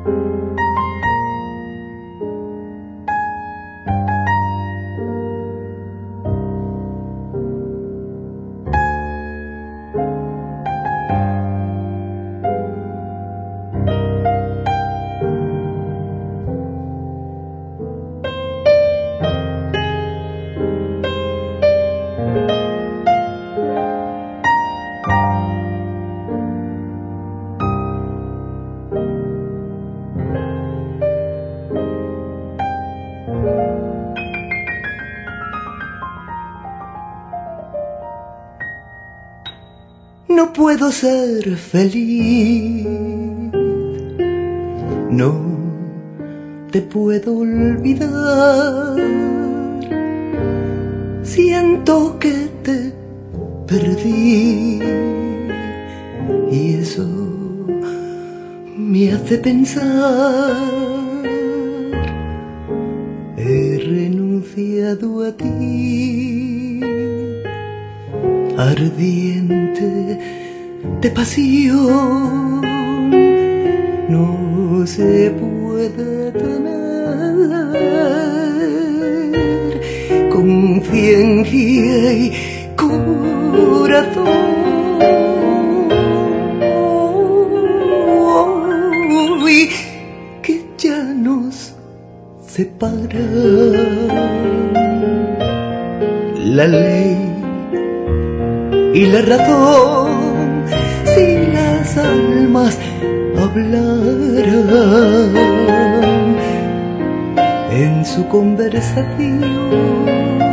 No puedo ser feliz, no te puedo olvidar. Siento que te perdí y eso me hace pensar. He renunciado a ti, ardiente de pasión, no se puede tener conciencia y corazón. Y que ya nos separa la ley y la razón. Si las almas hablaran en su conversación,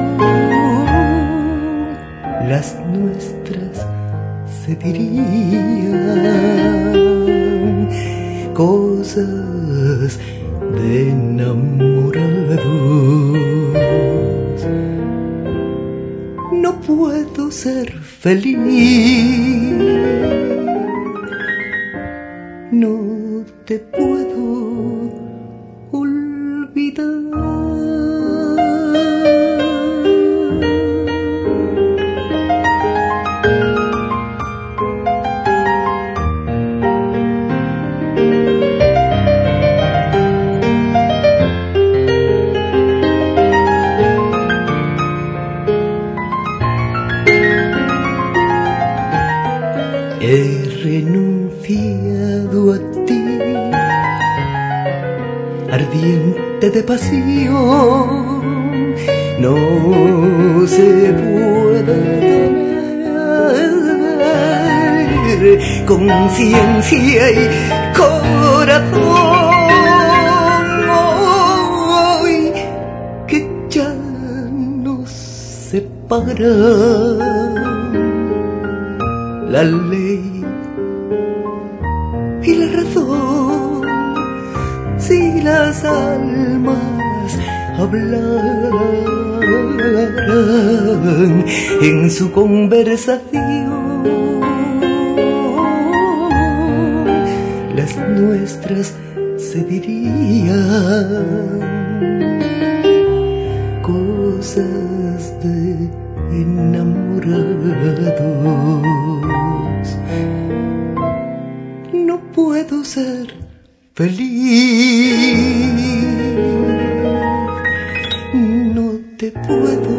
las nuestras se dirían cosas de enamorados. No puedo ser feliz, no te puedo olvidar. He renunciado a ti, ardiente de pasión, no se puede tener conciencia y corazón. Hoy que ya nos separan la ley y la razón. Si las almas hablaran en su conversación, las nuestras se dirían cosas de enamorados. No puedo ser feliz, no te puedo